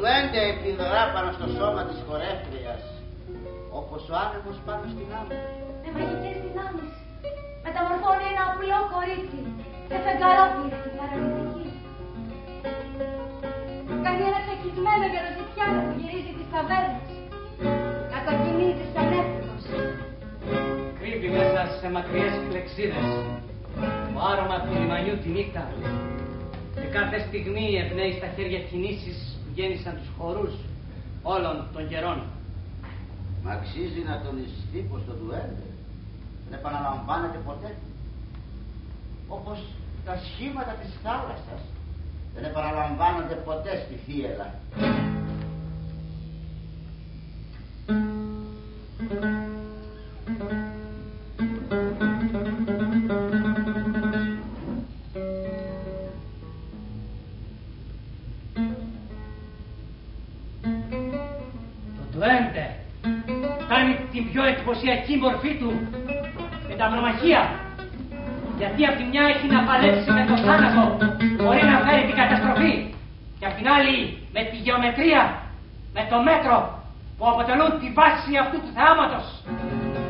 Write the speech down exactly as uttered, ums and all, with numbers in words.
ντουέντε επιδρά πάνω στο σώμα της χορεύτριας, όπως ο άνεμος πάνω στην άμμο. Με μαγικές δυνάμεις μεταμορφώνει ένα απλό κορίτσι σε φεγγαρόπληκτη και παραμυθική. Κάνει ένα τσακισμένο γεροσιτιάνο που γυρίζει τις ταβέρνες. Κατακινείται σαν έφηβος. Κρύβει μέσα σε μακριές πλεξίδες το άρωμα του λιμανιού τη νύχτα. Και κάθε στιγμή εμπνέει στα χέρια κινήσεις που γέννησαν τους χορούς όλων των καιρών. Μ' αξίζει να τονιστεί πως το ντουέντε δεν επαναλαμβάνεται ποτέ. Όπως τα σχήματα της θάλασσας δεν επαναλαμβάνονται ποτέ στη θύελλα. Το ντουέντε κάνει την πιο εντυπωσιακή μορφή του με τα βρομαχία. Γιατί απ' τη μια έχει να παλέψει με το θάνατο, μπορεί να φέρει την καταστροφή, και απ' την άλλη με τη γεωμετρία, με το μέτρο που αποτελούν τη βάση αυτού του θεάματος.